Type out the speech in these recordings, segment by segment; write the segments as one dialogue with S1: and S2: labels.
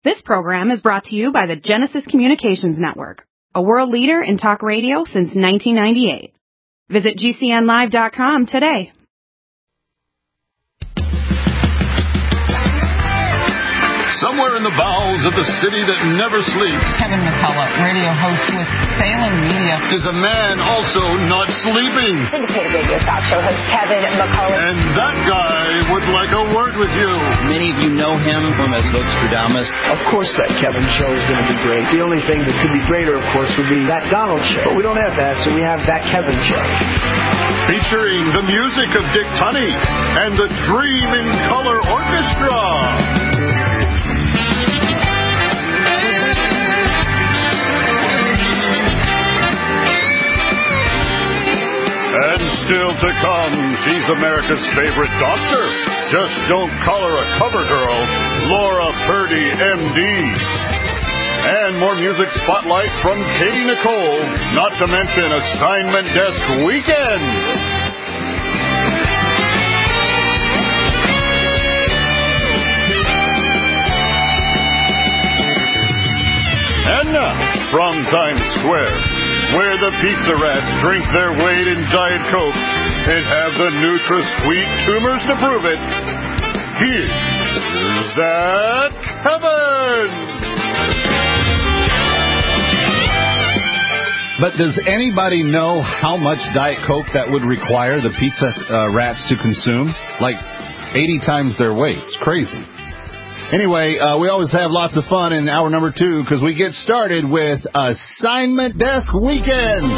S1: This program is brought to you by the Genesis Communications Network, a world leader in talk radio since 1998. Visit GCNlive.com today.
S2: Somewhere in the bowels of the city that never sleeps,
S3: Kevin McCullough, radio host with Salem Media,
S2: is a man also not sleeping.
S4: Syndicated radio talk show host Kevin McCullough.
S2: And that guy would like a word with you.
S5: Many of you know him from as Nostradamus.
S6: Of course that Kevin show is going to be great. The only thing that could be greater, of course, would be that Donald show. But we don't have that, so we have that Kevin show.
S2: Featuring the music of Dick Tunney and the Dream in Color Orchestra. And still to come, she's America's favorite doctor. Just don't call her a cover girl, Laura Purdy, M.D. And more music spotlight from Katie Nicole, not to mention Assignment Desk Weekend. And now, from Times Square, where the pizza rats drink their weight in Diet Coke and have the NutraSweet tumors to prove it, here's that Kevin!
S7: But does anybody know how much Diet Coke that would require the pizza rats to consume? Like 80 times their weight. It's crazy. Anyway, we always have lots of fun in hour number 2 because we get started with Assignment Desk Weekend.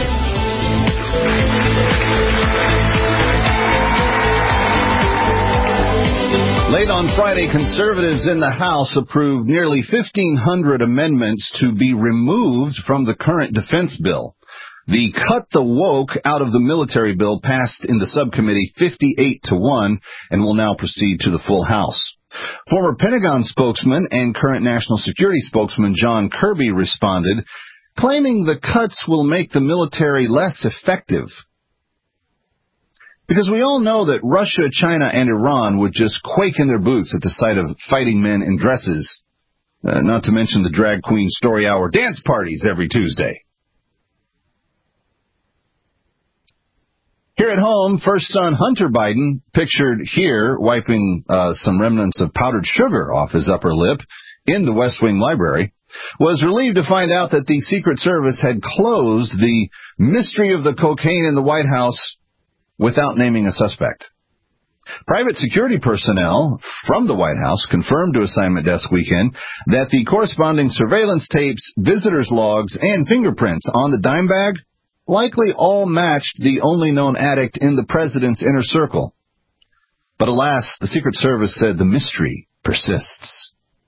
S7: Late on Friday, conservatives in the House approved nearly 1,500 amendments to be removed from the current defense bill. The Cut the Woke out of the military bill passed in the subcommittee 58-1 and will now proceed to the full House. Former Pentagon spokesman and current national security spokesman John Kirby responded, claiming the cuts will make the military less effective. Because we all know that Russia, China, and Iran would just quake in their boots at the sight of fighting men in dresses, not to mention the drag queen story hour dance parties every Tuesday. Here at home, first son Hunter Biden, pictured here wiping some remnants of powdered sugar off his upper lip in the West Wing Library, was relieved to find out that the Secret Service had closed the mystery of the cocaine in the White House without naming a suspect. Private security personnel from the White House confirmed to Assignment Desk Weekend that the corresponding surveillance tapes, visitors' logs, and fingerprints on the dime bag likely all matched the only known addict in the president's inner circle. But alas, the Secret Service said the mystery persists.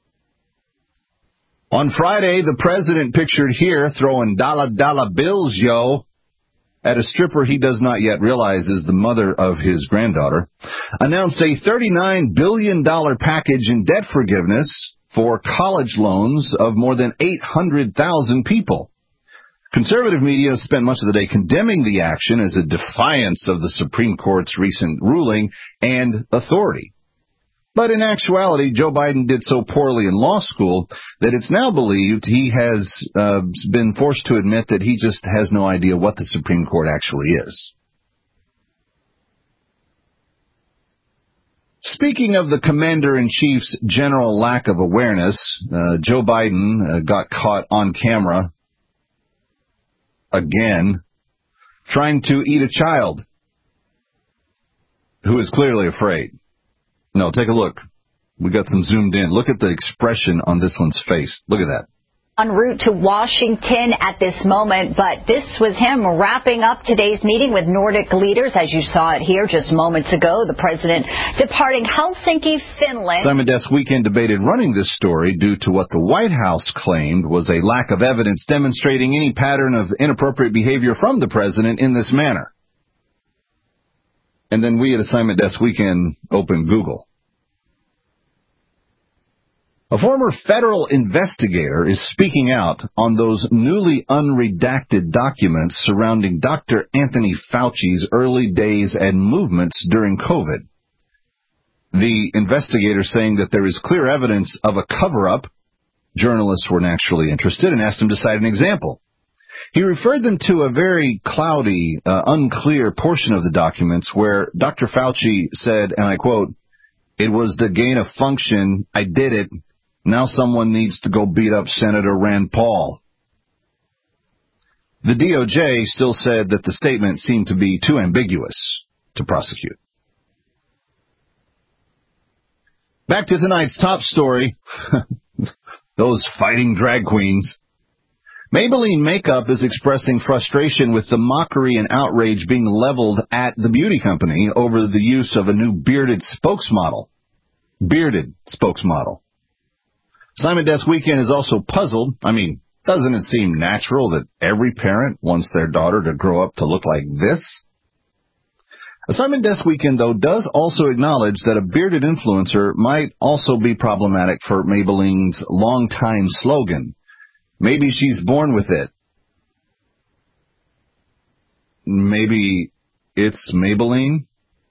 S7: On Friday, the president pictured here throwing dollar bills, yo, at a stripper he does not yet realize is the mother of his granddaughter, announced a $39 billion package in debt forgiveness for college loans of more than 800,000 people. Conservative media spent much of the day condemning the action as a defiance of the Supreme Court's recent ruling and authority. But in actuality, Joe Biden did so poorly in law school that it's now believed he has been forced to admit that he just has no idea what the Supreme Court actually is. Speaking of the Commander-in-Chief's general lack of awareness, Joe Biden got caught on camera again, trying to eat a child who is clearly afraid. No, take a look. We got some zoomed in. Look at the expression on this one's face. Look at that.
S4: En route to Washington at this moment, but this was him wrapping up today's meeting with Nordic leaders, as you saw it here just moments ago. The president departing Helsinki, Finland.
S7: Assignment Desk Weekend debated running this story due to what the White House claimed was a lack of evidence demonstrating any pattern of inappropriate behavior from the president in this manner. And then we at Assignment Desk Weekend opened Google. A former federal investigator is speaking out on those newly unredacted documents surrounding Dr. Anthony Fauci's early days and movements during COVID. The investigator saying that there is clear evidence of a cover-up Journalists were naturally interested and asked him to cite an example. He referred them to a very cloudy, unclear portion of the documents where Dr. Fauci said, and I quote, "It was the gain of function. I did it. Now someone needs to go beat up Senator Rand Paul." The DOJ still said that the statement seemed to be too ambiguous to prosecute. Back to tonight's top story. Those fighting drag queens. Maybelline Makeup is expressing frustration with the mockery and outrage being leveled at the beauty company over the use of a new bearded spokesmodel. Simon Desk Weekend is also puzzled. Doesn't it seem natural that every parent wants their daughter to grow up to look like this? Simon Desk Weekend, though, does also acknowledge that a bearded influencer might also be problematic for Maybelline's longtime slogan. Maybe she's born with it. Maybe it's Maybelline?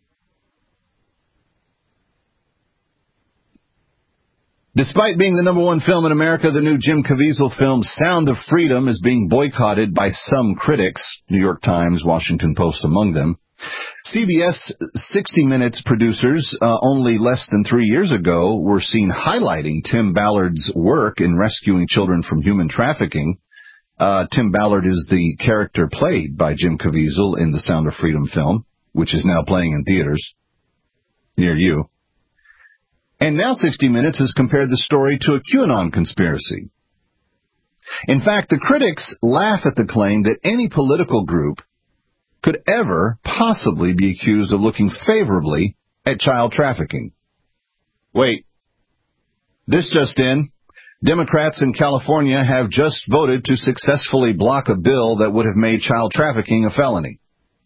S7: Despite being the #1 film in America, the new Jim Caviezel film Sound of Freedom is being boycotted by some critics, New York Times, Washington Post among them. CBS 60 Minutes producers only less than 3 years ago were seen highlighting Tim Ballard's work in rescuing children from human trafficking. Tim Ballard is the character played by Jim Caviezel in the Sound of Freedom film, which is now playing in theaters near you. And now 60 Minutes has compared the story to a QAnon conspiracy. In fact, the critics laugh at the claim that any political group could ever possibly be accused of looking favorably at child trafficking. Wait, this just in. Democrats in California have just voted to successfully block a bill that would have made child trafficking a felony.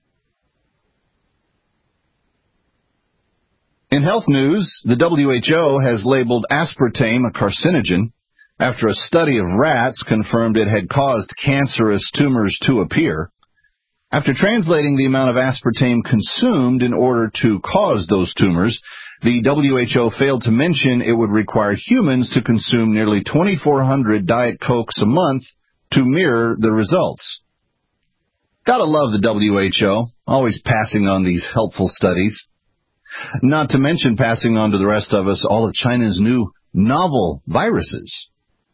S7: In health news, the WHO has labeled aspartame a carcinogen after a study of rats confirmed it had caused cancerous tumors to appear. After translating the amount of aspartame consumed in order to cause those tumors, the WHO failed to mention it would require humans to consume nearly 2,400 Diet Cokes a month to mirror the results. Gotta love the WHO, always passing on these helpful studies. Not to mention passing on to the rest of us all of China's new novel viruses.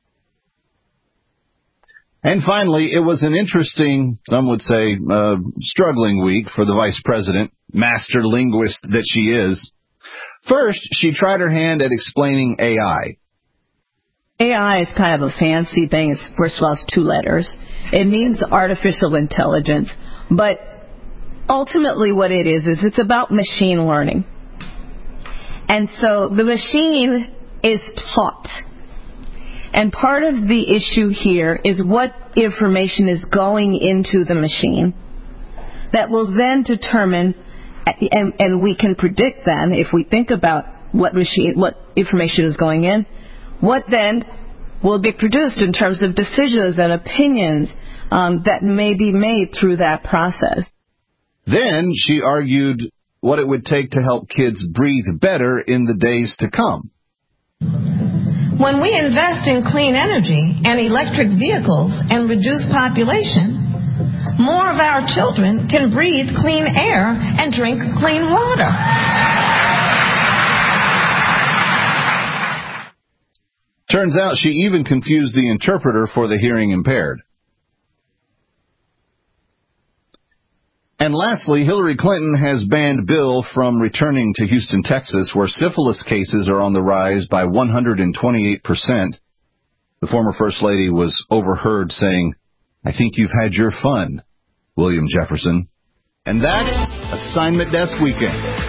S7: And finally, it was an interesting, some would say, struggling week for the vice president, master linguist that she is. First, she tried her hand at explaining AI.
S3: AI is kind of a fancy thing. It's, first of all, it's 2 letters. It means artificial intelligence. But ultimately what it is it's about machine learning. And so the machine is taught. And part of the issue here is what information is going into the machine that will then determine, and we can predict then, if we think about what information is going in, what then will be produced in terms of decisions and opinions that may be made through that process.
S7: Then she argued what it would take to help kids breathe better in the days to come.
S8: When we invest in clean energy and electric vehicles and reduce population, more of our children can breathe clean air and drink clean water.
S7: Turns out she even confused the interpreter for the hearing impaired. And lastly, Hillary Clinton has banned Bill from returning to Houston, Texas, where syphilis cases are on the rise by 128%. The former First Lady was overheard saying, "I think you've had your fun, William Jefferson." And that's Assignment Desk Weekend.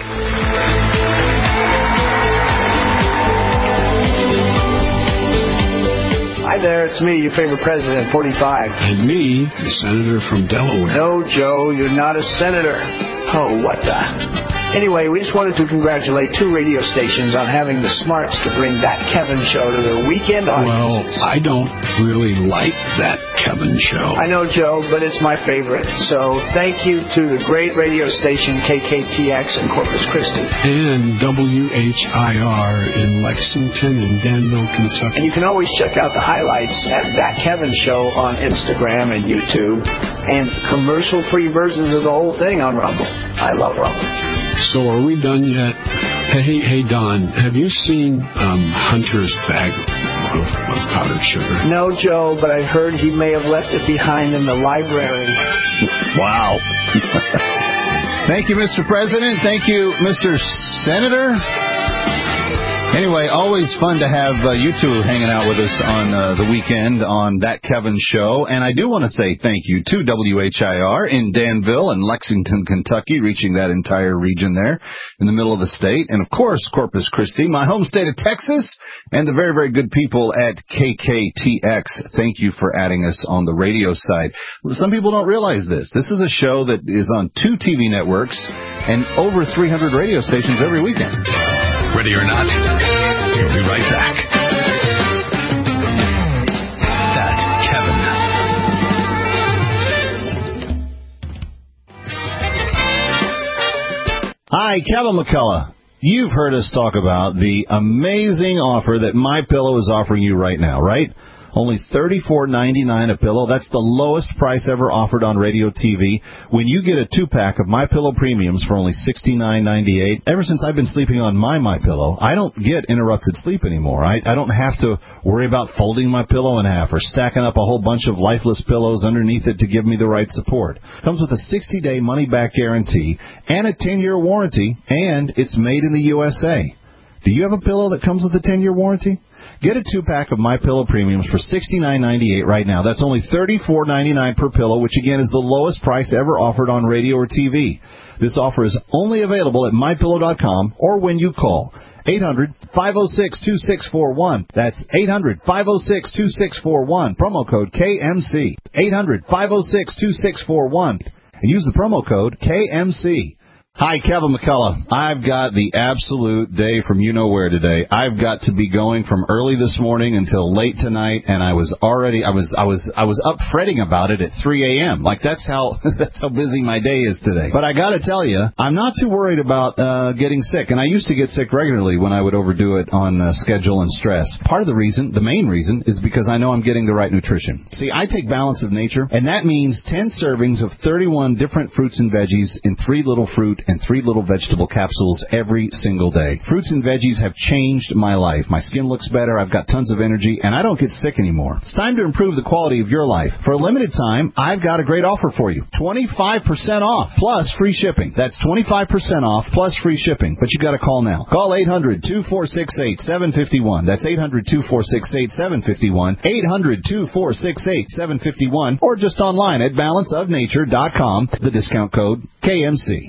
S6: Hi there, it's me, your favorite president, 45.
S9: And me, the senator from Delaware.
S6: No, Joe, you're not a senator. Oh, what the? Anyway, we just wanted to congratulate 2 radio stations on having the smarts to bring That Kevin Show to their weekend audiences.
S9: Well, I don't really like That Kevin Show.
S6: I know, Joe, but it's my favorite. So thank you to the great radio station KKTX in Corpus Christi.
S9: And WHIR in Lexington and Danville, Kentucky.
S6: And you can always check out the highlights at That Kevin Show on Instagram and YouTube, and commercial-free versions of the whole thing on Rumble. I love Rumble.
S9: So are we done yet? Hey, Don, have you seen Hunter's bag of powdered sugar?
S6: No, Joe, but I heard he may have left it behind in the library.
S7: Wow. Thank you, Mr. President. Thank you, Mr. Senator. Anyway, always fun to have you two hanging out with us on the weekend on That Kevin Show. And I do want to say thank you to WHIR in Danville and Lexington, Kentucky, reaching that entire region there in the middle of the state. And, of course, Corpus Christi, my home state of Texas, and the very, very good people at KKTX. Thank you for adding us on the radio side. Some people don't realize this. This is a show that is on 2 TV networks and over 300 radio stations every weekend.
S10: Ready or not, we'll be right back. That's Kevin.
S7: Hi, Kevin McCullough. You've heard us talk about the amazing offer that MyPillow is offering you right now, right? Only $34.99 a pillow. That's the lowest price ever offered on radio TV. When you get a 2-pack of MyPillow Premiums for only $69.98, ever since I've been sleeping on my MyPillow, I don't get interrupted sleep anymore. I don't have to worry about folding my pillow in half or stacking up a whole bunch of lifeless pillows underneath it to give me the right support. Comes with a 60-day money-back guarantee and a 10-year warranty, and it's made in the USA. Do you have a pillow that comes with a 10-year warranty? Get a 2-pack of MyPillow Premiums for $69.98 right now. That's only $34.99 per pillow, which, again, is the lowest price ever offered on radio or TV. This offer is only available at MyPillow.com or when you call 800-506-2641. That's 800-506-2641. Promo code KMC. 800-506-2641. And use the promo code KMC. Hi, Kevin McCullough. I've got the absolute day from you-know-where today. I've got to be going from early this morning until late tonight, and I was up fretting about it at 3 a.m. Like, that's how busy my day is today. But I got to tell you, I'm not too worried about getting sick, and I used to get sick regularly when I would overdo it on schedule and stress. Part of the reason, the main reason, is because I know I'm getting the right nutrition. See, I take Balance of Nature, and that means 10 servings of 31 different fruits and veggies in 3 little fruit and 3 little vegetable capsules every single day. Fruits and veggies have changed my life. My skin looks better, I've got tons of energy, and I don't get sick anymore. It's time to improve the quality of your life. For a limited time, I've got a great offer for you. 25% off plus free shipping. That's 25% off plus free shipping. But you got to call now. Call 800-2468-751. That's 800-2468-751. 800-2468-751. Or just online at balanceofnature.com. The discount code KMC.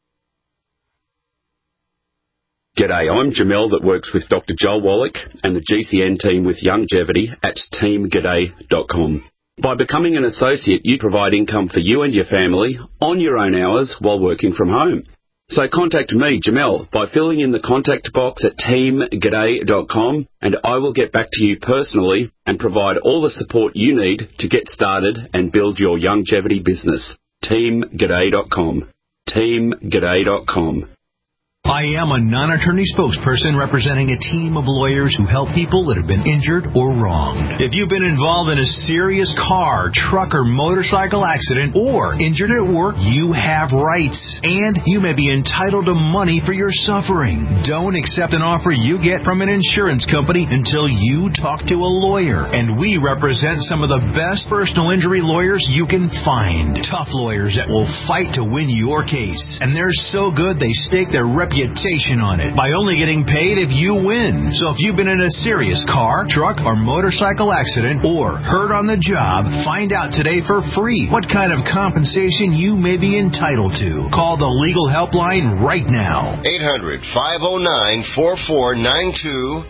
S11: G'day, I'm Jamel that works with Dr. Joel Wallach and the GCN team with Longevity at teamg'day.com. By becoming an associate, you provide income for you and your family on your own hours while working from home. So contact me, Jamel, by filling in the contact box at teamg'day.com, and I will get back to you personally and provide all the support you need to get started and build your longevity business. teamg'day.com. teamg'day.com.
S12: I am a non-attorney spokesperson representing a team of lawyers who help people that have been injured or wronged. If you've been involved in a serious car, truck, or motorcycle accident or injured at work, you have rights, and you may be entitled to money for your suffering. Don't accept an offer you get from an insurance company until you talk to a lawyer, and we represent some of the best personal injury lawyers you can find. Tough lawyers that will fight to win your case, and they're so good they stake their reputation on it by only getting paid if you win. So if you've been in a serious car, truck, or motorcycle accident or hurt on the job, find out today for free what kind of compensation you may be entitled to. Call the legal helpline right now.
S13: 800-509-4492.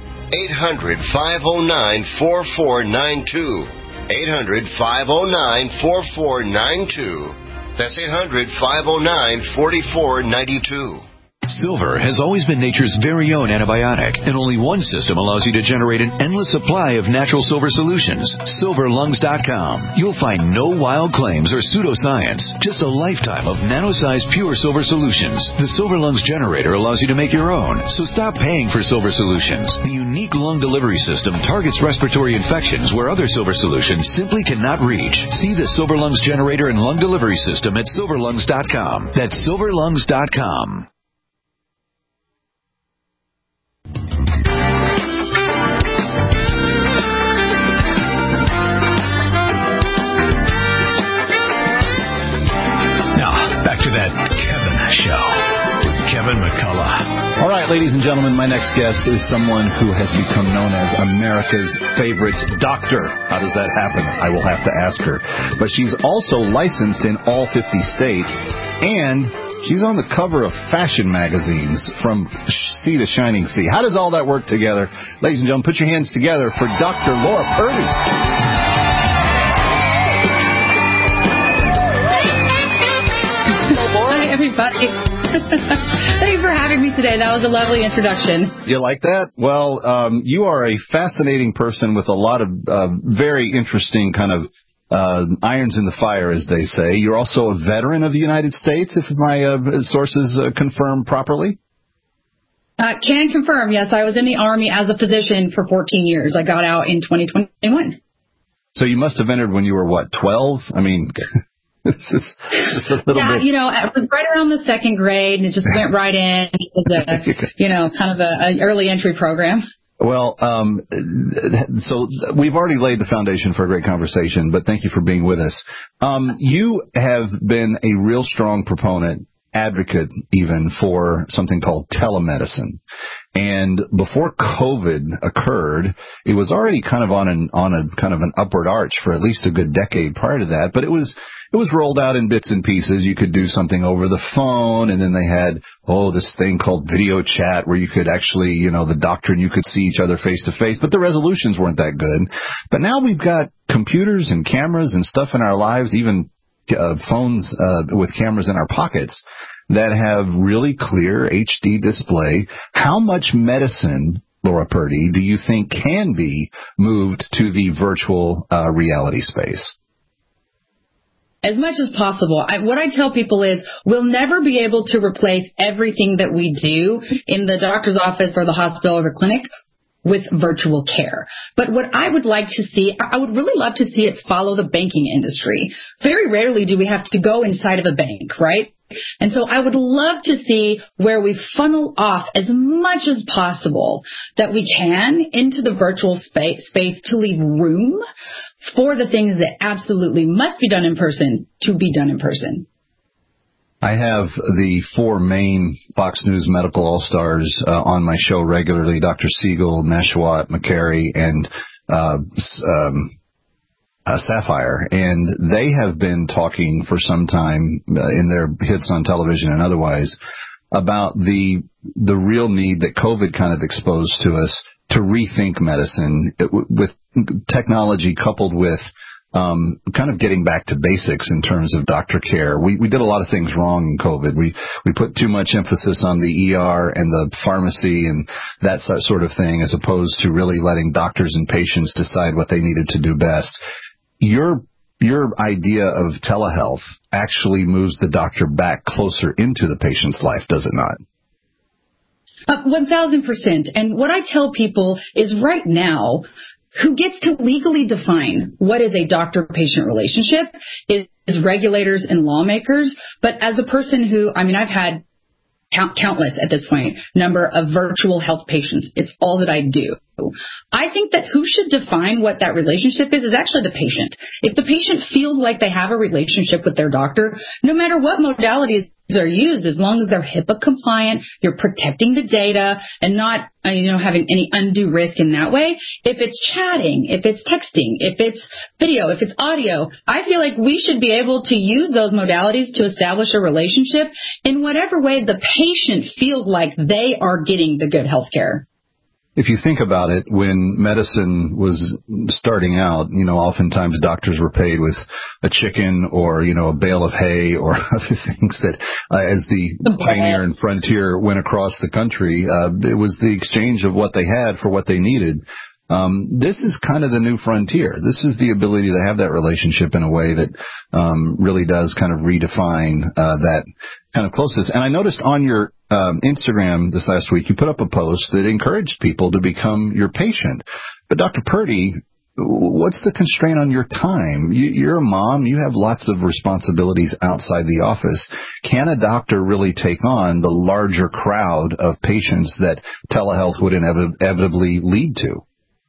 S13: 800-509-4492. 800-509-4492. That's 800-509-4492. Silver has always been nature's very own antibiotic, and only one system allows you to generate an endless supply of natural silver solutions. SilverLungs.com. You'll find no wild claims or pseudoscience, just a lifetime of nano-sized pure silver solutions. The Silver Lungs generator allows you to make your own, so stop paying for silver solutions. The unique lung delivery system targets respiratory infections where other silver solutions simply cannot reach. See the Silver Lungs generator and lung delivery system at SilverLungs.com. That's SilverLungs.com.
S10: Back to that Kevin Show with Kevin McCullough.
S7: All right, ladies and gentlemen, my next guest is someone who has become known as America's favorite doctor. How does that happen? I will have to ask her. But she's also licensed in all 50 states, and she's on the cover of fashion magazines from sea to shining sea. How does all that work together? Ladies and gentlemen, put your hands together for Dr. Laura Purdy.
S14: Everybody. Thanks for having me today. That was a lovely introduction.
S7: You like that? Well, you are a fascinating person with a lot of very interesting kind of irons in the fire, as they say. You're also a veteran of the United States, if my sources confirm properly.
S14: Can confirm, yes. I was in the Army as a physician for 14 years. I got out in 2021.
S7: So you must have entered when you were, what, 12? I mean... It's just a little bit.
S14: You know, it was right around the second grade, and it just went right in. It was kind of an early entry program.
S7: Well, so we've already laid the foundation for a great conversation, but thank you for being with us. You have been a real strong proponent, advocate even, for something called telemedicine. And before COVID occurred, it was already kind of on a kind of an upward arch for at least a good decade prior to that, but it was rolled out in bits and pieces. You could do something over the phone, and then they had, this thing called video chat where you could actually, the doctor and you could see each other face to face, but the resolutions weren't that good. But now we've got computers and cameras and stuff in our lives, even phones with cameras in our pockets that have really clear HD display. How much medicine, Laura Purdy, do you think can be moved to the virtual reality space?
S14: As much as possible. What I tell people is we'll never be able to replace everything that we do in the doctor's office or the hospital or the clinic with virtual care. But what I would like to see, I would really love to see it follow the banking industry. Very rarely do we have to go inside of a bank, right? And so I would love to see where we funnel off as much as possible that we can into the virtual space to leave room for the things that absolutely must be done in person to be done in person.
S7: I have the four main Fox News medical all-stars on my show regularly, Dr. Siegel, Nashawat, McCary, and Sapphire, and they have been talking for some time in their hits on television and otherwise about the real need that COVID kind of exposed to us to rethink medicine with technology coupled with kind of getting back to basics in terms of doctor care. We did a lot of things wrong in COVID. We put too much emphasis on the ER and the pharmacy and that sort of thing, as opposed to really letting doctors and patients decide what they needed to do best. Your idea of telehealth actually moves the doctor back closer into the patient's life, does it not?
S14: 1,000%. And what I tell people is right now, who gets to legally define what is a doctor-patient relationship is regulators and lawmakers. But as a person who, I've had countless at this point number of virtual health patients. It's all that I do. I think that who should define what that relationship is actually the patient. If the patient feels like they have a relationship with their doctor, no matter what modalities are used, as long as they're HIPAA compliant, you're protecting the data and not, having any undue risk in that way. If it's chatting, if it's texting, if it's video, if it's audio, I feel like we should be able to use those modalities to establish a relationship in whatever way the patient feels like they are getting the good health care.
S7: If you think about it, when medicine was starting out, oftentimes doctors were paid with a chicken or, a bale of hay or other things that, as the pioneer and frontier went across the country, it was the exchange of what they had for what they needed. This is kind of the new frontier. This is the ability to have that relationship in a way that really does kind of redefine that kind of closeness. And I noticed on your Instagram this last week, you put up a post that encouraged people to become your patient. But Dr. Purdy, what's the constraint on your time? You're a mom. You have lots of responsibilities outside the office. Can a doctor really take on the larger crowd of patients that telehealth would inevitably lead to?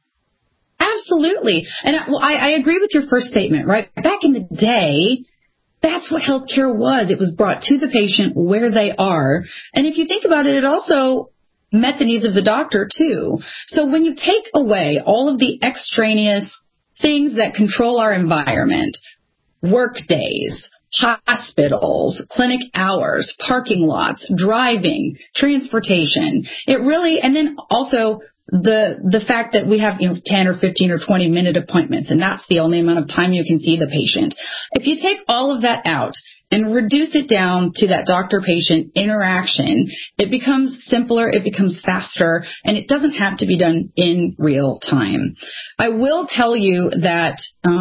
S14: Absolutely. And I agree with your first statement, right? Back in the day, that's what healthcare was. It was brought to the patient where they are. And if you think about it, it also met the needs of the doctor, too. So when you take away all of the extraneous things that control our environment, work days, hospitals, clinic hours, parking lots, driving, transportation, it really, and then also the fact that we have, 10 or 15 or 20 minute appointments, and that's the only amount of time you can see the patient. If you take all of that out and reduce it down to that doctor-patient interaction, it becomes simpler, it becomes faster, and it doesn't have to be done in real time. I will tell you that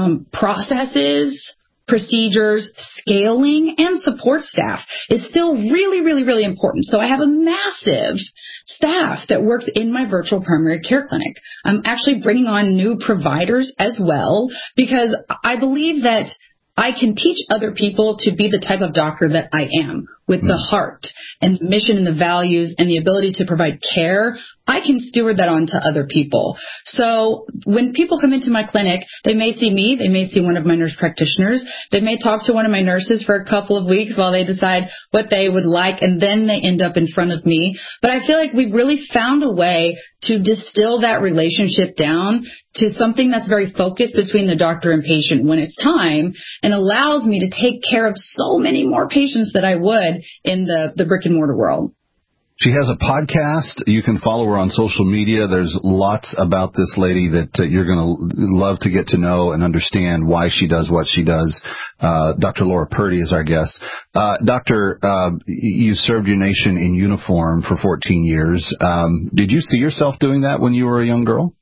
S14: processes, procedures, scaling, and support staff is still really, really, really important. So I have a massive staff that works in my virtual primary care clinic. I'm actually bringing on new providers as well, because I believe that I can teach other people to be the type of doctor that I am, with the heart and the mission and the values and the ability to provide care. I can steward that on to other people. So when people come into my clinic, they may see me, they may see one of my nurse practitioners, they may talk to one of my nurses for a couple of weeks while they decide what they would like, and then they end up in front of me. But I feel like we've really found a way to distill that relationship down to something that's very focused between the doctor and patient when it's time, and allows me to take care of so many more patients that I would in the brick and mortar world.
S7: She has a podcast. You can follow her on social media. There's lots about this lady that you're going to love to get to know and understand why she does what she does. Dr. Laura Purdy is our guest. Doctor, you served your nation in uniform for 14 years. Did you see yourself doing that when you were a young girl?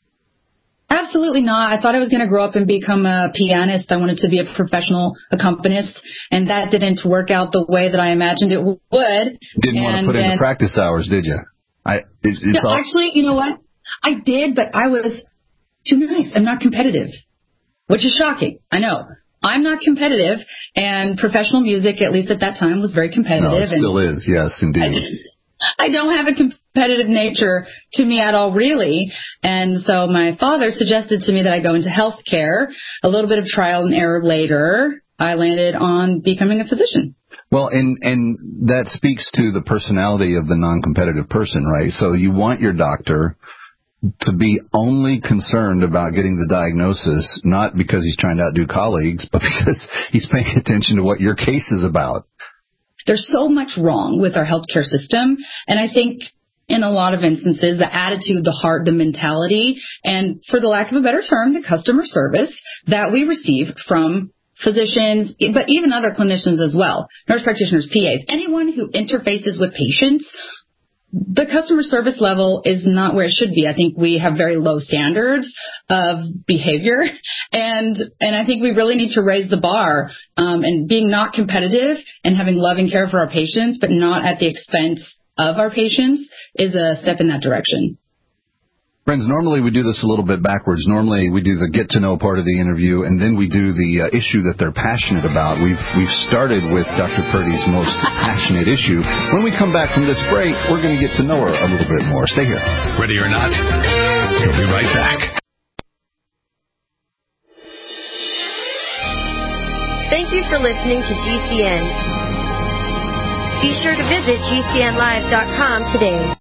S14: Absolutely not. I thought I was going to grow up and become a pianist. I wanted to be a professional accompanist, and that didn't work out the way that I imagined it would.
S7: Didn't want to put in the practice hours, did you?
S14: Actually, you know what? I did, but I was too nice. I'm not competitive, which is shocking. I know. I'm not competitive, and professional music, at least at that time, was very competitive.
S7: No, it still is. Yes, indeed.
S14: I don't have a competitive nature to me at all, really. And so my father suggested to me that I go into healthcare. A little bit of trial and error later, I landed on becoming a physician.
S7: Well, and that speaks to the personality of the non-competitive person, right? So you want your doctor to be only concerned about getting the diagnosis, not because he's trying to outdo colleagues, but because he's paying attention to what your case is about.
S14: There's so much wrong with our healthcare system, and I think in a lot of instances, the attitude, the heart, the mentality, and for the lack of a better term, the customer service that we receive from physicians, but even other clinicians as well, nurse practitioners, PAs, anyone who interfaces with patients, the customer service level is not where it should be. I think we have very low standards of behavior, and I think we really need to raise the bar, and being not competitive and having loving care for our patients, but not at the expense of our patients, is a step in that direction.
S7: Friends, normally we do this a little bit backwards. Normally we do the get to know part of the interview, and then we do the issue that they're passionate about. We've started with Dr. Purdy's most passionate issue. When we come back from this break, we're going to get to know her a little bit more. Stay here.
S10: Ready or not, we'll be right back.
S15: Thank you for listening to GCN. Be sure to visit GCNlive.com today.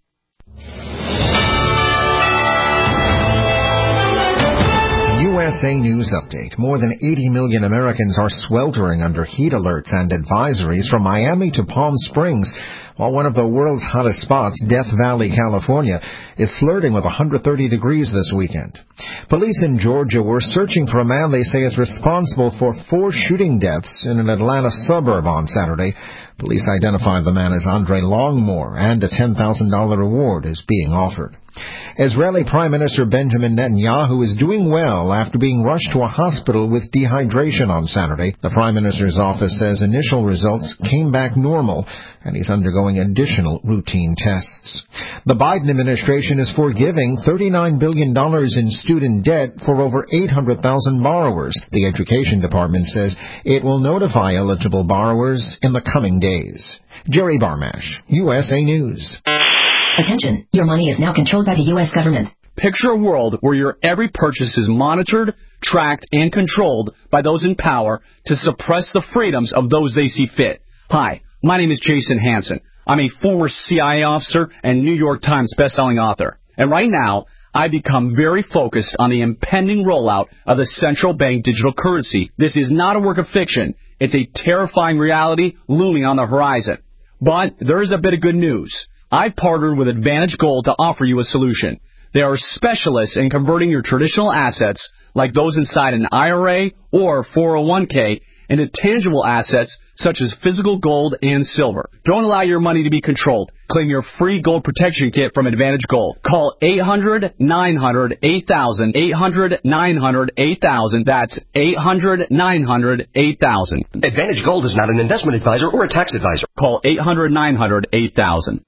S16: USA News Update. More than 80 million Americans are sweltering under heat alerts and advisories from Miami to Palm Springs. while one of the world's hottest spots, Death Valley, California, is flirting with 130 degrees this weekend. Police in Georgia were searching for a man they say is responsible for 4 shooting deaths in an Atlanta suburb on Saturday. Police identified the man as Andre Longmore, and a $10,000 reward is being offered. Israeli Prime Minister Benjamin Netanyahu is doing well after being rushed to a hospital with dehydration on Saturday. The Prime Minister's office says initial results came back normal, and he's undergoing additional routine tests. The Biden administration is forgiving $39 billion in student debt for over 800,000 borrowers. The Education Department says it will notify eligible borrowers in the coming days. Jerry Barmash, USA News.
S17: Attention, your money is now controlled by the U.S. government.
S18: Picture a world where your every purchase is monitored, tracked, and controlled by those in power to suppress the freedoms of those they see fit. Hi, my name is Jason Hansen. I'm a former CIA officer and New York Times bestselling author. And right now, I've become very focused on the impending rollout of the central bank digital currency. This is not a work of fiction. It's a terrifying reality looming on the horizon. But there is a bit of good news. I've partnered with Advantage Gold to offer you a solution. They are specialists in converting your traditional assets, like those inside an IRA or 401k, into tangible assets such as physical gold and silver. Don't allow your money to be controlled. Claim your free gold protection kit from Advantage Gold. Call 800-900-8000, 800-900-8000. That's 800-900-8000.
S19: Advantage Gold is not an investment advisor or a tax advisor.
S18: Call 800-900-8000.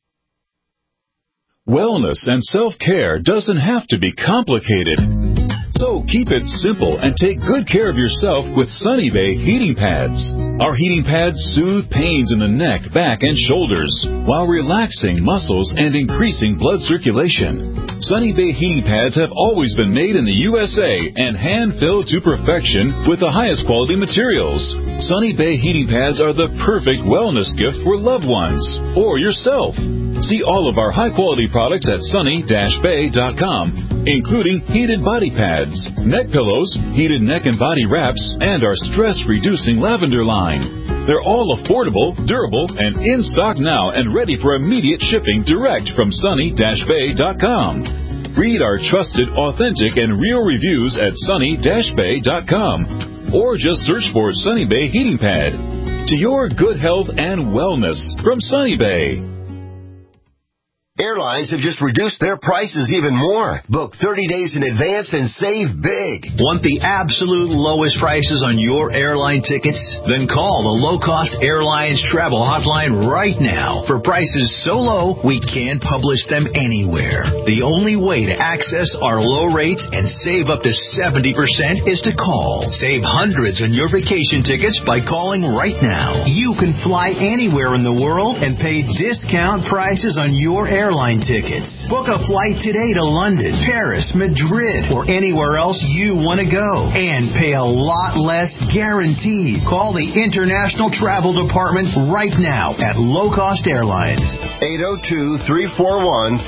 S20: Wellness and self-care doesn't have to be complicated. So keep it simple and take good care of yourself with Sunny Bay heating pads. Our heating pads soothe pains in the neck, back, and shoulders while relaxing muscles and increasing blood circulation. Sunny Bay heating pads have always been made in the USA and hand-filled to perfection with the highest quality materials. Sunny Bay heating pads are the perfect wellness gift for loved ones or yourself. See all of our high-quality products at sunny-bay.com, including heated body pads, neck pillows, heated neck and body wraps, and our stress-reducing lavender line. They're all affordable, durable, and in stock now and ready for immediate shipping direct from sunny-bay.com. Read our trusted, authentic, and real reviews at sunny-bay.com, or just search for Sunny Bay Heating Pad. To your good health and wellness from Sunny Bay.
S21: Airlines have just reduced their prices even more. Book 30 days in advance and save big.
S12: Want the absolute lowest prices on your airline tickets? Then call the Low Cost Airlines Travel Hotline right now. For prices so low, we can't publish them anywhere. The only way to access our low rates and save up to 70% is to call. Save hundreds on your vacation tickets by calling right now. You can fly anywhere in the world and pay discount prices on your airline tickets. Book a flight today to London, Paris, Madrid, or anywhere else you want to go. And pay a lot less guaranteed. Call the International Travel Department right now at Low Cost Airlines.
S21: 802-341-4535.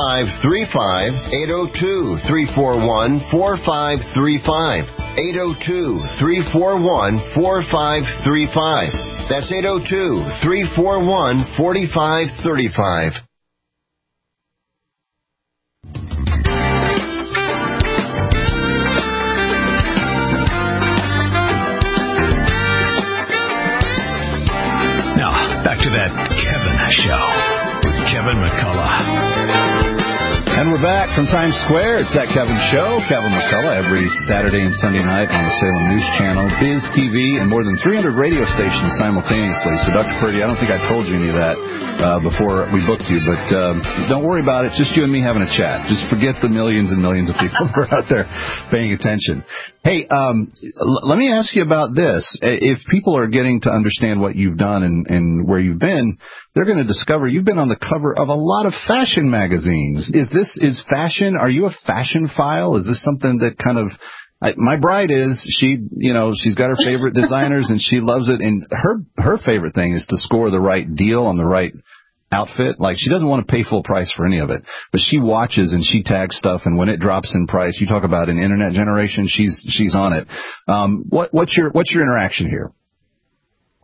S21: 802-341-4535. 802-341-4535. That's 802-341-4535.
S10: Back to that Kevin Show with Kevin McCullough.
S7: And we're back from Times Square. It's that Kevin Show. Kevin McCullough every Saturday and Sunday night on the Salem News Channel, Biz TV, and more than 300 radio stations simultaneously. So, Dr. Purdy, I don't think I told you any of that before we booked you, but don't worry about it. It's just you and me having a chat. Just forget the millions and millions of people who are out there paying attention. Hey, let me ask you about this. If people are getting to understand what you've done and where you've been, they're going to discover you've been on the cover of a lot of fashion magazines. Is fashion, are you a fashion file? Is this something that kind of, my bride is, she's got her favorite designers and she loves it. And her favorite thing is to score the right deal on the right outfit. Like, she doesn't want to pay full price for any of it, but she watches and she tags stuff. And when it drops in price, you talk about an internet generation, she's on it. What's your interaction here?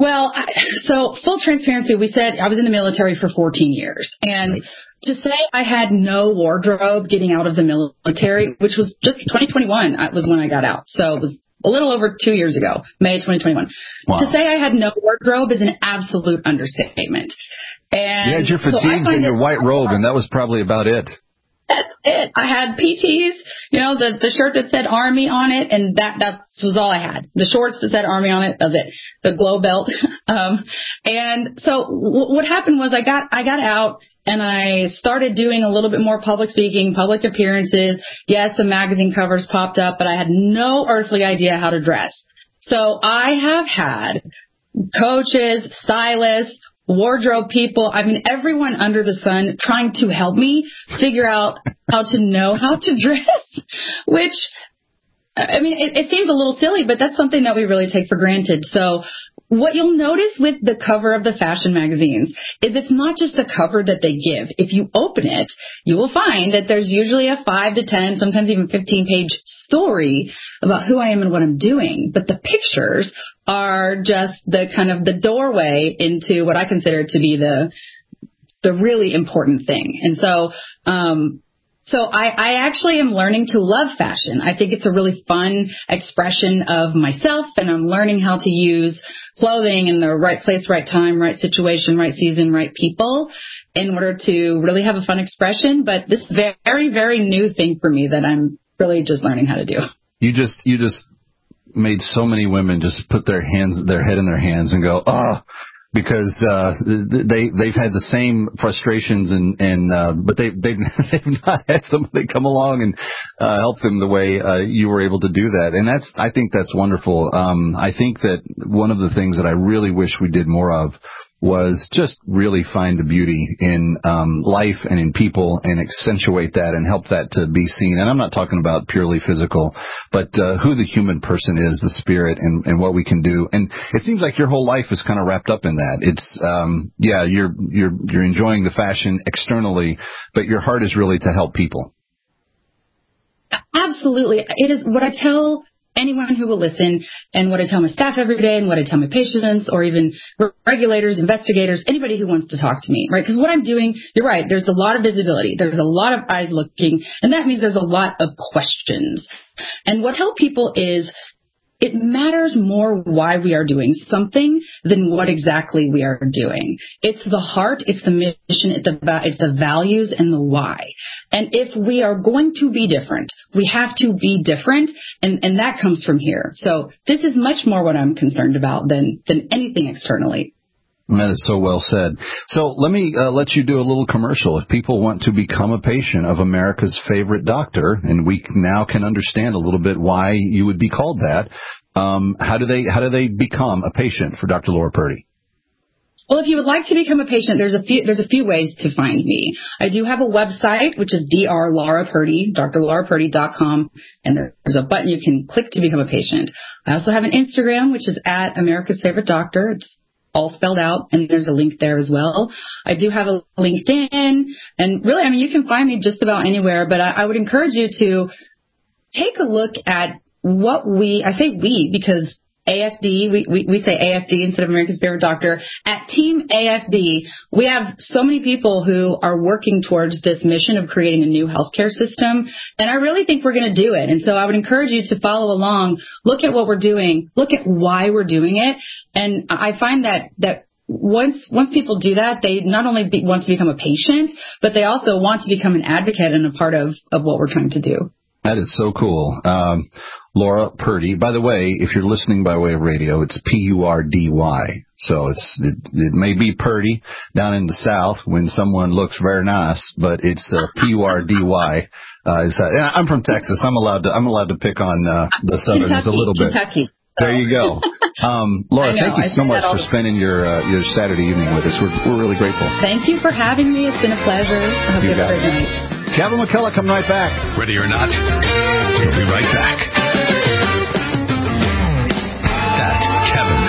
S14: Well, so full transparency, we said I was in the military for 14 years. And to say I had no wardrobe getting out of the military, which was just 2021 was when I got out. So it was a little over 2 years ago, May 2021. Wow. To say I had no wardrobe is an absolute understatement. And
S7: you had your fatigues and your white robe, and that was probably about it.
S14: That's it. I had PTs, the shirt that said Army on it, and that was all I had. The shorts that said Army on it, that was it. The glow belt. And so what happened was I got out, and I started doing a little bit more public speaking, public appearances. Yes, some magazine covers popped up, but I had no earthly idea how to dress. So I have had coaches, stylists, wardrobe people, everyone under the sun trying to help me figure out how to know how to dress, which, it seems a little silly, but that's something that we really take for granted. So what you'll notice with the cover of the fashion magazines is it's not just the cover that they give. If you open it, you will find that there's usually a 5 to 10, sometimes even 15-page story about who I am and what I'm doing. But the pictures are just the kind of the doorway into what I consider to be the really important thing. And so I actually am learning to love fashion. I think it's a really fun expression of myself, and I'm learning how to use clothing in the right place, right time, right situation, right season, right people in order to really have a fun expression. But this very, very new thing for me that I'm really just learning how to do.
S7: You just made so many women just put their head in their hands and go, because they've had the same frustrations but they've not had somebody come along and help them the way you were able to do that. And I think that's wonderful. I think that one of the things that I really wish we did more of was just really find the beauty in life and in people and accentuate that and help that to be seen. And I'm not talking about purely physical, but who the human person is, the spirit, and what we can do. And it seems like your whole life is kind of wrapped up in that. It's you're enjoying the fashion externally, but your heart is really to help people.
S14: Absolutely. It is what I tell anyone who will listen, and what I tell my staff every day, and what I tell my patients, or even regulators, investigators, anybody who wants to talk to me, right? Because what I'm doing, you're right, there's a lot of visibility, there's a lot of eyes looking, and that means there's a lot of questions. And what helps people is it matters more why we are doing something than what exactly we are doing. It's the heart, it's the mission, it's the values and the why. And if we are going to be different, we have to be different, and that comes from here. So this is much more what I'm concerned about than anything externally.
S7: That is so well said. So let me let you do a little commercial. If people want to become a patient of America's favorite doctor, and we now can understand a little bit why you would be called that, how do they become a patient for Dr. Laura Purdy?
S14: Well, if you would like to become a patient, there's a few ways to find me. I do have a website, which is drlaurapurdy.com, and there's a button you can click to become a patient. I also have an Instagram, which is at America's Favorite Doctor. It's all spelled out, and there's a link there as well. I do have a LinkedIn, and really, you can find me just about anywhere, but I would encourage you to take a look at what I say we because AFD, we say AFD instead of America's Favorite Doctor. At Team AFD, we have so many people who are working towards this mission of creating a new healthcare system, and I really think we're going to do it. And so I would encourage you to follow along, look at what we're doing, look at why we're doing it, and I find that once people do that, they not only want to become a patient, but they also want to become an advocate and a part of what we're trying to do.
S7: That is so cool. Laura Purdy. By the way, if you're listening by way of radio, it's Purdy. So it may be Purdy down in the South when someone looks very nice, but it's Purdy. I'm from Texas. I'm allowed to pick on the Southerners a little bit.
S14: Kentucky.
S7: There you go. Laura, thank you so much for spending your Saturday evening with us. We're really grateful.
S14: Thank you for having me. It's been a pleasure. I hope you have a great night.
S7: Kevin McCullough coming right back.
S10: Ready or not, we'll be right back. That's Kevin.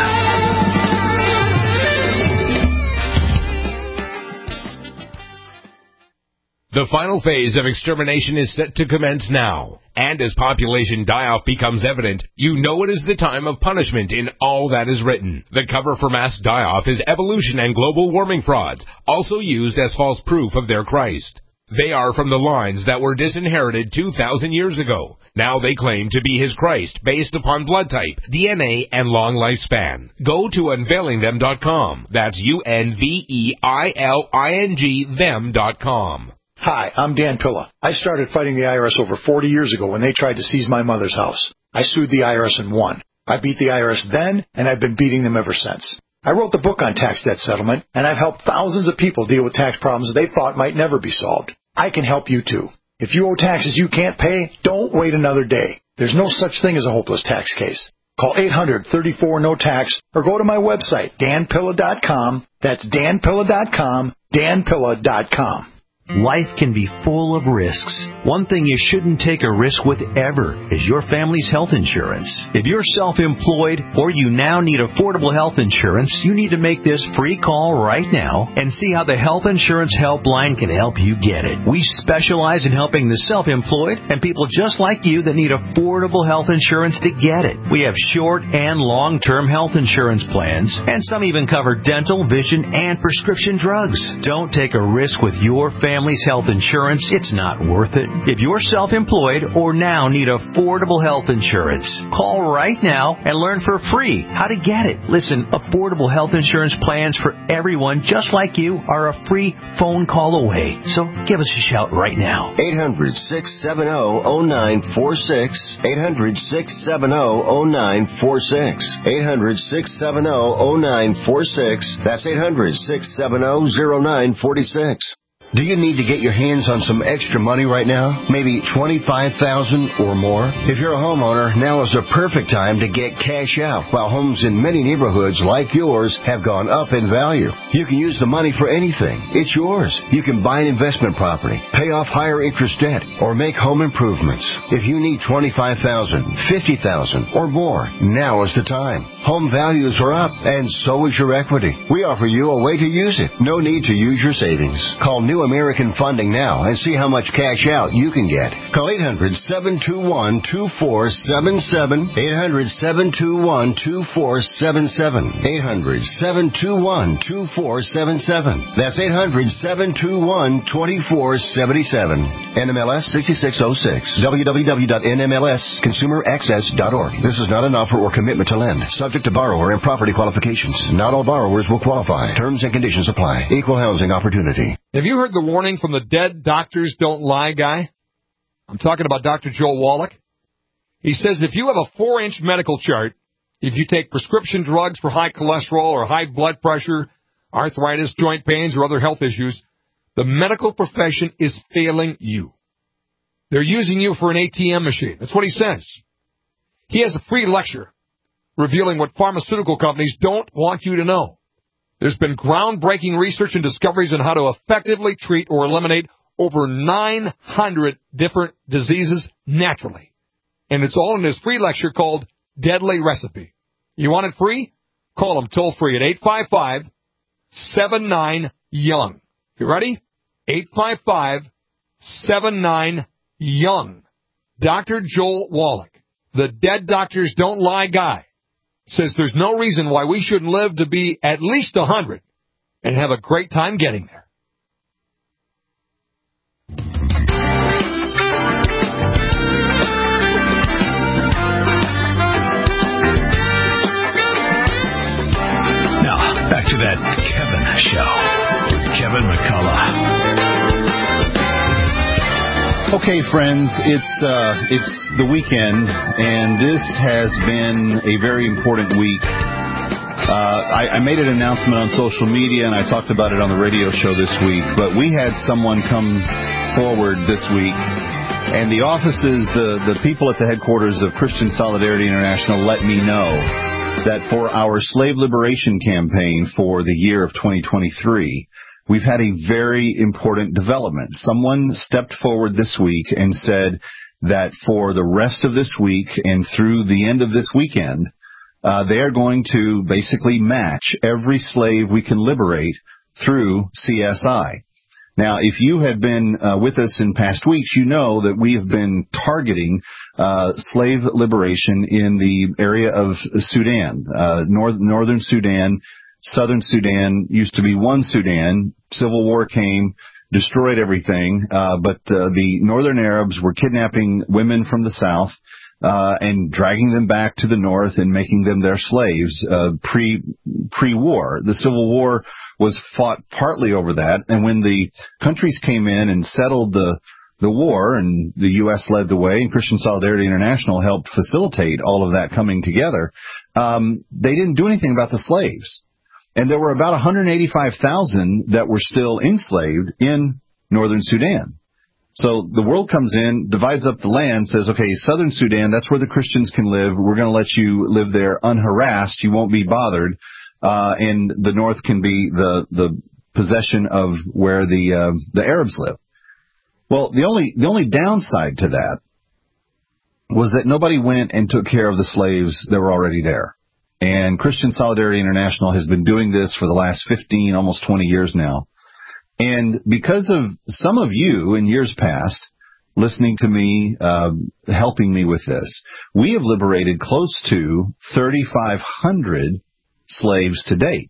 S1: The final phase of extermination is set to commence now. And as population die-off becomes evident, you know it is the time of punishment in all that is written. The cover for mass die-off is evolution and global warming frauds, also used as false proof of their Christ. They are from the lines that were disinherited 2,000 years ago. Now they claim to be his Christ based upon blood type, DNA, and long lifespan. Go to unveilingthem.com. That's UNVEILING them.com.
S22: Hi, I'm Dan Pilla. I started fighting the IRS over 40 years ago when they tried to seize my mother's house. I sued the IRS and won. I beat the IRS then, and I've been beating them ever since. I wrote the book on tax debt settlement, and I've helped thousands of people deal with tax problems they thought might never be solved. I can help you too. If you owe taxes you can't pay, don't wait another day. There's no such thing as a hopeless tax case. Call 800-34-NO-TAX or go to my website, danpilla.com. That's danpilla.com, danpilla.com.
S12: Life can be full of risks. One thing you shouldn't take a risk with ever is your family's health insurance. If you're self-employed or you now need affordable health insurance, you need to make this free call right now and see how the Health Insurance Helpline can help you get it. We specialize in helping the self-employed and people just like you that need affordable health insurance to get it. We have short and long-term health insurance plans, and some even cover dental, vision, and prescription drugs. Don't take a risk with your family's health insurance. It's not worth it. If you're self-employed or now need affordable health insurance, call right now and learn for free how to get it. Listen, affordable health insurance plans for everyone just like you are a free phone call away. So give us a shout right now.
S21: 800-670-0946. 800-670-0946. 800-670-0946. That's 800-670-0946. Do you need to get your hands on some extra money right now? Maybe $25,000 or more? If you're a homeowner, now is the perfect time to get cash out while homes in many neighborhoods like yours have gone up in value. You can use the money for anything. It's yours. You can buy an investment property, pay off higher interest debt, or make home improvements. If you need $25,000, $50,000, or more, now is the time. Home values are up, and so is your equity. We offer you a way to use it. No need to use your savings. Call New American Funding now and see how much cash out you can get. Call 800-721-2477. 800-721-2477. 800-721-2477. That's 800-721-2477. NMLS 6606. www.nmlsconsumeraccess.org. This is not an offer or commitment to lend. Subject to borrower and property qualifications. Not all borrowers will qualify. Terms and conditions apply. Equal housing opportunity.
S23: Have you heard the warning from the dead doctors don't lie guy? I'm talking about Dr. Joel Wallach. He says if you have a 4-inch medical chart, if you take prescription drugs for high cholesterol or high blood pressure, arthritis, joint pains, or other health issues, the medical profession is failing you. They're using you for an ATM machine. That's what he says. He has a free lecture revealing what pharmaceutical companies don't want you to know. There's been groundbreaking research and discoveries on how to effectively treat or eliminate over 900 different diseases naturally. And it's all in this free lecture called Deadly Recipe. You want it free? Call them toll free at 855-79-YOUNG. You ready? 855-79-YOUNG. Dr. Joel Wallach, the dead doctors don't lie guy, says there's no reason why we shouldn't live to be at least 100 and have a great time getting there.
S10: Now, back to that Kevin Show with Kevin McCullough.
S7: Okay, friends, it's the weekend, and this has been a very important week. I made an announcement on social media, and I talked about it on the radio show this week, but we had someone come forward this week, and the offices, the people at the headquarters of Christian Solidarity International let me know that for our slave liberation campaign for the year of 2023, we've had a very important development. Someone stepped forward this week and said that for the rest of this week and through the end of this weekend, they are going to basically match every slave we can liberate through CSI. Now, if you have been with us in past weeks, you know that we have been targeting slave liberation in the area of Sudan, northern Sudan. Southern Sudan used to be one Sudan. Civil war came, destroyed everything, but the northern Arabs were kidnapping women from the south and dragging them back to the north and making them their slaves pre-war. The Civil War was fought partly over that, and when the countries came in and settled the war, and the U.S. led the way, and Christian Solidarity International helped facilitate all of that coming together, they didn't do anything about the slaves. And there were about 185,000 that were still enslaved in northern Sudan. So the world comes in, divides up the land, says, okay, southern Sudan, that's where the Christians can live. We're going to let you live there unharassed. You won't be bothered. And the north can be the possession of where the Arabs live. Well, the only downside to that was that nobody went and took care of the slaves that were already there. And Christian Solidarity International has been doing this for the last 15, almost 20 years now. And because of some of you in years past listening to me, helping me with this, we have liberated close to 3,500 slaves to date.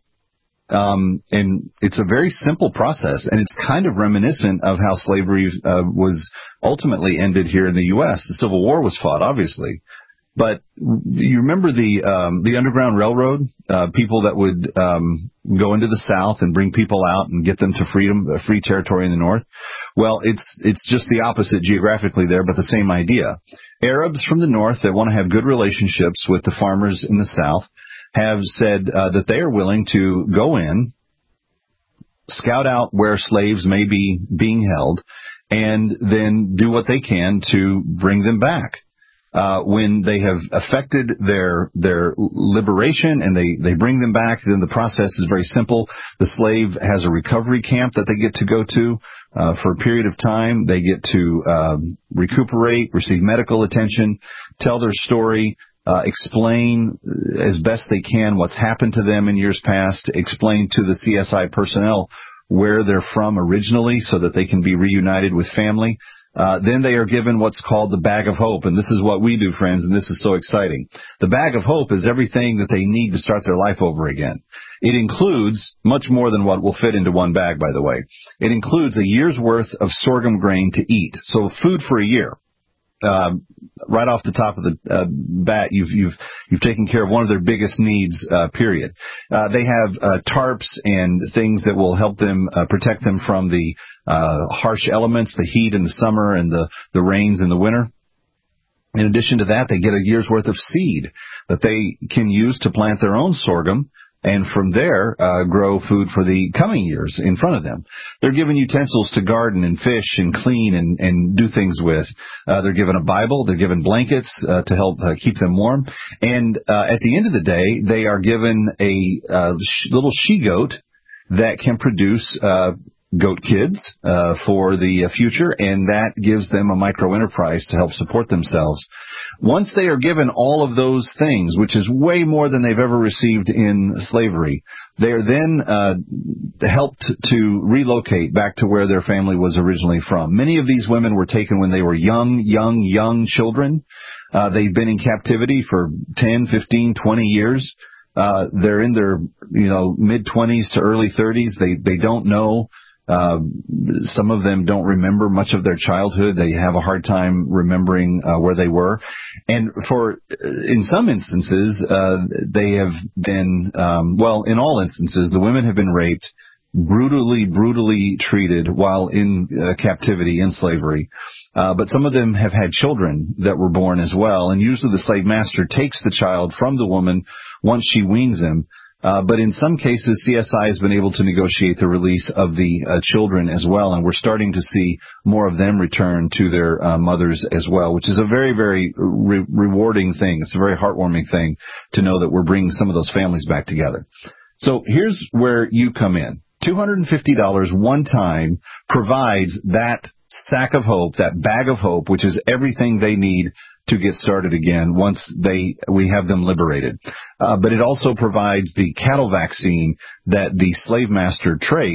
S7: And it's a very simple process, and it's kind of reminiscent of how slavery was ultimately ended here in the U.S. The Civil War was fought, obviously. But you remember the Underground Railroad, people that would go into the South and bring people out and get them to free territory in the North? Well, it's just the opposite geographically there, but the same idea. Arabs from the North that want to have good relationships with the farmers in the South have said that they are willing to go in, scout out where slaves may be being held, and then do what they can to bring them back. When they have effected their liberation and they bring them back, then the process is very simple. The slave has a recovery camp that they get to go to for a period of time. They get to recuperate, receive medical attention, tell their story, explain as best they can what's happened to them in years past, explain to the CSI personnel where they're from originally so that they can be reunited with family. Then they are given what's called the Bag of Hope, and this is what we do, friends, and this is so exciting. The Bag of Hope is everything that they need to start their life over again. It includes much more than what will fit into one bag, by the way. It includes a year's worth of sorghum grain to eat, so food for a year. Right off the top of the bat, you've taken care of one of their biggest needs, period. They have tarps and things that will help them protect them from the harsh elements, the heat in the summer and the rains in the winter. In addition to that, they get a year's worth of seed that they can use to plant their own sorghum, and from there grow food for the coming years in front of them. They're given utensils to garden and fish and clean and do things with. They're given a Bible. They're given blankets to help keep them warm. And at the end of the day, they are given a little she-goat that can produce goat kids for the future, and that gives them a micro-enterprise to help support themselves. Once they are given all of those things, which is way more than they've ever received in slavery, they are then helped to relocate back to where their family was originally from. Many of these women were taken when they were young children. They've been in captivity for 10, 15, 20 years. They're in their mid-20s to early 30s. They don't know. Some of them don't remember much of their childhood. They have a hard time remembering where they were. And in some instances, they have been, in all instances, the women have been raped, brutally treated while in captivity, in slavery. But some of them have had children that were born as well. And usually the slave master takes the child from the woman once she weans him. But in some cases, CSI has been able to negotiate the release of the children as well, and we're starting to see more of them return to their mothers as well, which is a very, very rewarding thing. It's a very heartwarming thing to know that we're bringing some of those families back together. So here's where you come in. $250 one time provides that sack of hope, that bag of hope, which is everything they need to get started again once we have them liberated. But it also provides the cattle vaccine that the slave master trades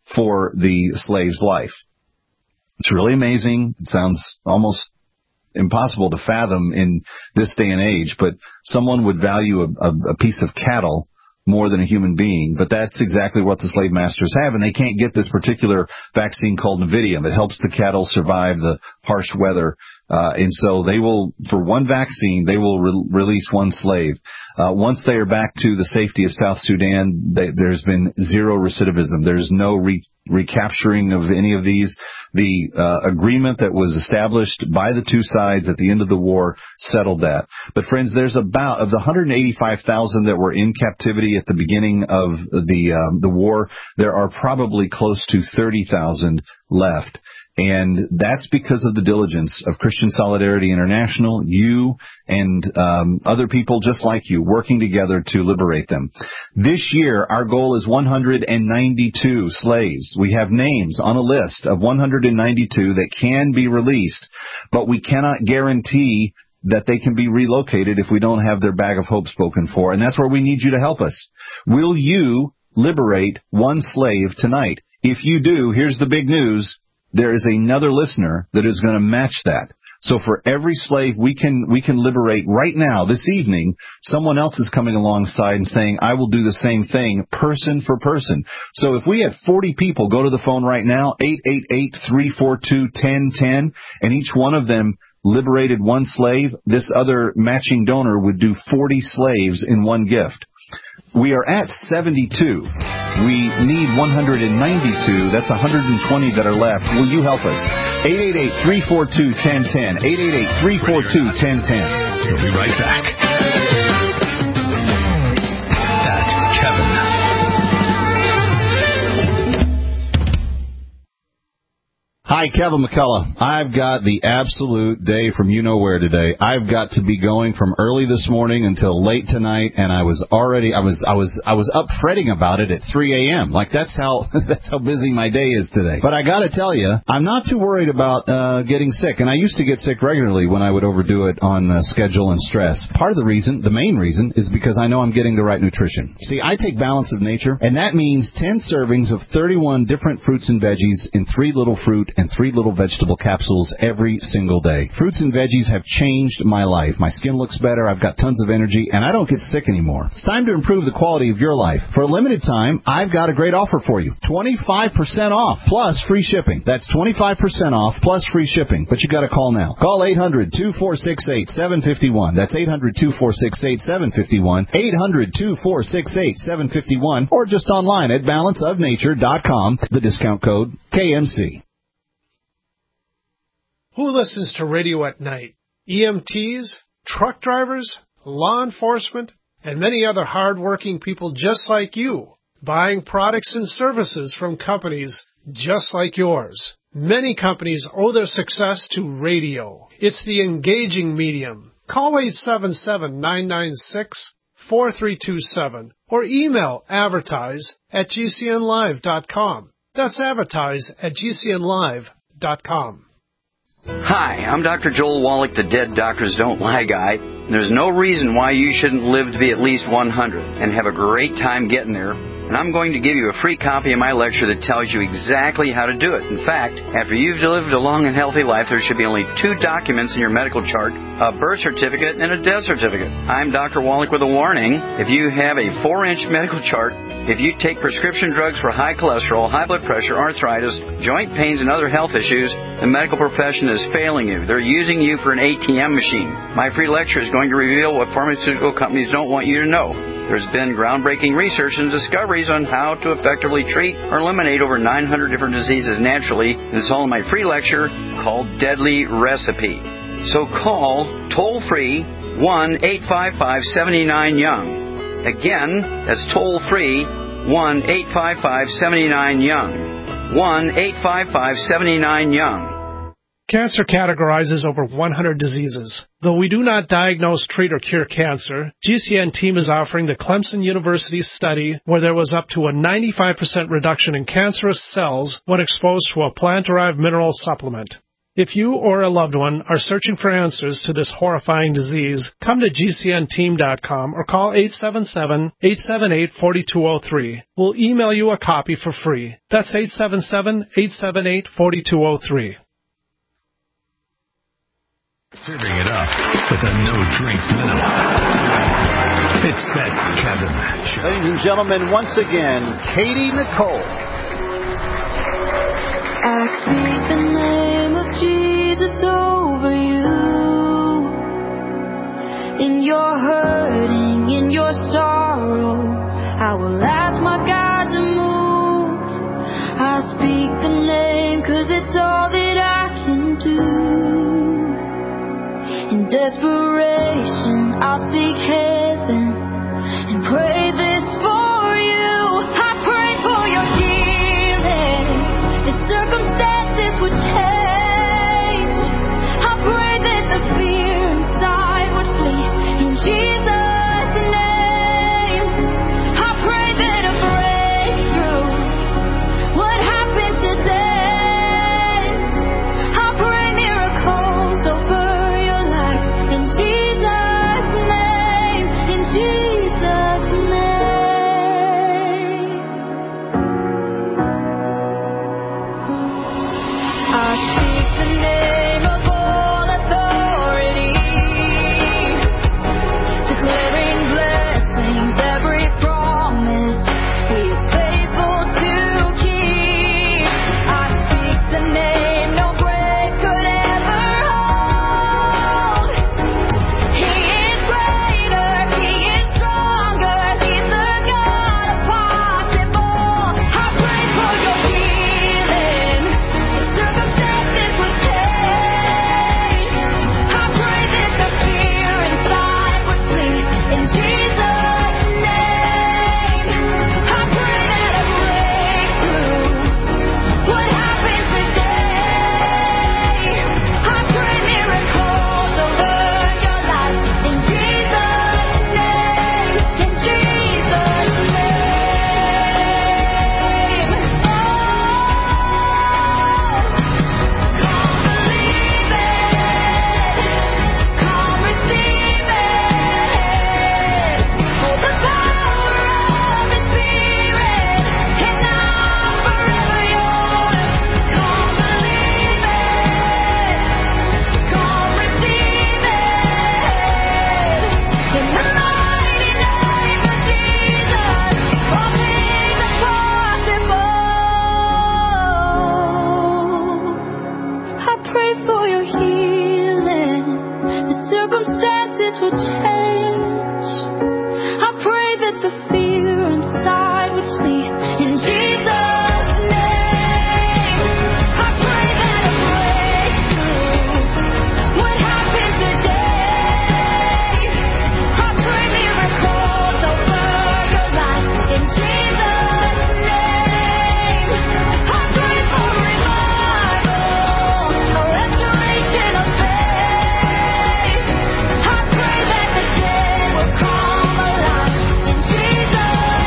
S7: for the slave's life. It's really amazing. It sounds almost impossible to fathom in this day and age, but someone would value a piece of cattle more than a human being. But that's exactly what the slave masters have, and they can't get this particular vaccine called Navidium. It helps the cattle survive the harsh weather, and so they will, for one vaccine, they will release one slave. Once they are back to the safety of South Sudan, there's been zero recidivism. There's no recapturing of any of these. The agreement that was established by the two sides at the end of the war settled that. But friends, there's of the 185,000 that were in captivity at the beginning of the war, there are probably close to 30,000 left. And that's because of the diligence of Christian Solidarity International, you and other people just like you working together to liberate them. This year, our goal is 192 slaves. We have names on a list of 192 that can be released, but we cannot guarantee that they can be relocated if we don't have their bag of hope spoken for. And that's where we need you to help us. Will you liberate one slave tonight? If you do, here's the big news. There is another listener that is going to match that. So for every slave we can liberate right now, this evening, someone else is coming alongside and saying, I will do the same thing, person for person. So if we had 40 people go to the phone right now, 888-342-1010, and each one of them liberated one slave, this other matching donor would do 40 slaves in one gift. We are at 72. We need 192. That's 120 that are left. Will you help us? 888-342-1010. 888-342-1010.
S10: We'll be right back. That's Kevin.
S7: Hi, Kevin McCullough. I've got the absolute day from you-know-where today. I've got to be going from early this morning until late tonight, and I was up fretting about it at 3 a.m. Like that's how busy my day is today. But I got to tell you, I'm not too worried about getting sick, and I used to get sick regularly when I would overdo it on schedule and stress. Part of the reason, the main reason, is because I know I'm getting the right nutrition. See, I take Balance of Nature, and that means 10 servings of 31 different fruits and veggies in 3 little fruit and 3 little vegetable capsules every single day. Fruits and veggies have changed my life. My skin looks better, I've got tons of energy, and I don't get sick anymore. It's time to improve the quality of your life. For a limited time, I've got a great offer for you. 25% off plus free shipping. That's 25% off plus free shipping. But you got to call now. Call 800-2468-751. That's 800-2468-751. 800-2468-751. Or just online at balanceofnature.com. The discount code KMC.
S2: Who listens to radio at night? EMTs, truck drivers, law enforcement, and many other hard-working people just like you, buying products and services from companies just like yours. Many companies owe their success to radio. It's the engaging medium. Call 877-996-4327 or email advertise@gcnlive.com. That's advertise@gcnlive.com.
S4: Hi, I'm Dr. Joel Wallach, the Dead Doctors Don't Lie guy. There's no reason why you shouldn't live to be at least 100 and have a great time getting there. And I'm going to give you a free copy of my lecture that tells you exactly how to do it. In fact, after you've lived a long and healthy life, there should be only 2 documents in your medical chart, a birth certificate and a death certificate. I'm Dr. Wallach with a warning. If you have a 4-inch medical chart, if you take prescription drugs for high cholesterol, high blood pressure, arthritis, joint pains, and other health issues, the medical profession is failing you. They're using you for an ATM machine. My free lecture is going to reveal what pharmaceutical companies don't want you to know. There's been groundbreaking research and discoveries on how to effectively treat or eliminate over 900 different diseases naturally. And it's all in my free lecture called Deadly Recipe. So call toll-free 1-855-79-YOUNG. Again, that's toll-free 1-855-79-YOUNG. 1-855-79-YOUNG.
S2: Cancer categorizes over 100 diseases. Though we do not diagnose, treat, or cure cancer, GCN team is offering the Clemson University study where there was up to a 95% reduction in cancerous cells when exposed to a plant-derived mineral supplement. If you or a loved one are searching for answers to this horrifying disease, come to GCNteam.com or call 877-878-4203. We'll email you a copy for free. That's 877-878-4203.
S10: Serving it up with a no-drink minimum. It's that Kevin Show.
S3: Ladies and gentlemen, once again, Katie Nicole.
S5: I speak the name of Jesus over you. In your hurting, in your sorrow, I will ask my God to move. I speak the name 'cause it's all that I can do. In desperation, I'll seek heaven and pray this for you. I pray for your healing. The circumstances would change. I pray that the fear inside would flee. In Jesus' name, I pray that a breakthrough would happen today. I pray miracles over your life. In Jesus' name, in Jesus' name. I speak the name of all authority, declaring blessings, every promise He is faithful to keep. I speak the name no grave could ever hold. He is greater, He is stronger, He's the God of possible. I pray for your healing. Circumstances would change. I pray that the fear inside would flee. In Jesus' name, I pray that a breakthrough would happen today. I pray miracles over your life. In Jesus' name, in Jesus' name. Come believe it. Come receive it. For the power of His Spirit is now forever yours. Come believe it. Come receive it. In the mighty name of Jesus, all things are possible. I pray for your healing. The circumstances will change. I pray that the fear inside would flee. In Jesus' name, I pray that a breakthrough would happen today. I pray miracles over your life. In Jesus' name, I pray for revival, a restoration of faith. I pray that the dead will come alive. In Jesus'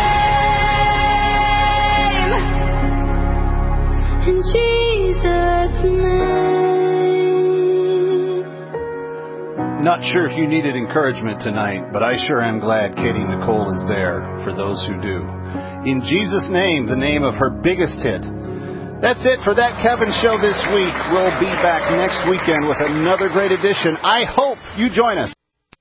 S5: name, in Jesus' name.
S3: Not sure if you needed encouragement tonight, but I sure am glad Katie Nicole is there for those who do. In Jesus' name, the name of her biggest hit. That's it for That Kevin Show this week. We'll be back next weekend with another great edition. I hope you join us.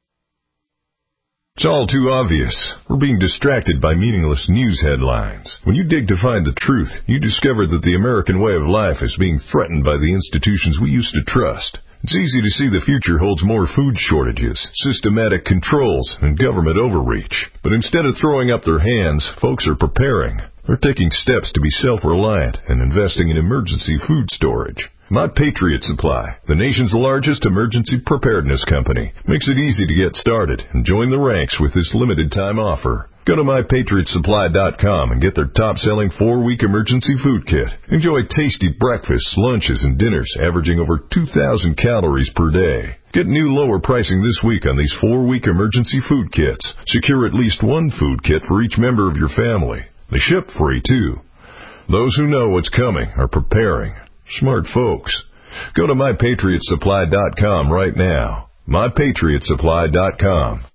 S8: It's all too obvious. We're being distracted by meaningless news headlines. When you dig to find the truth, you discover that the American way of life is being threatened by the institutions we used to trust. It's easy to see the future holds more food shortages, systematic controls, and government overreach. But instead of throwing up their hands, folks are preparing. They're taking steps to be self-reliant and investing in emergency food storage. My Patriot Supply, the nation's largest emergency preparedness company, makes it easy to get started and join the ranks with this limited-time offer. Go to MyPatriotSupply.com and get their top-selling 4-week emergency food kit. Enjoy tasty breakfasts, lunches, and dinners averaging over 2,000 calories per day. Get new lower pricing this week on these 4-week emergency food kits. Secure at least one food kit for each member of your family. They ship free, too. Those who know what's coming are preparing. Smart folks. Go to MyPatriotSupply.com right now. MyPatriotSupply.com.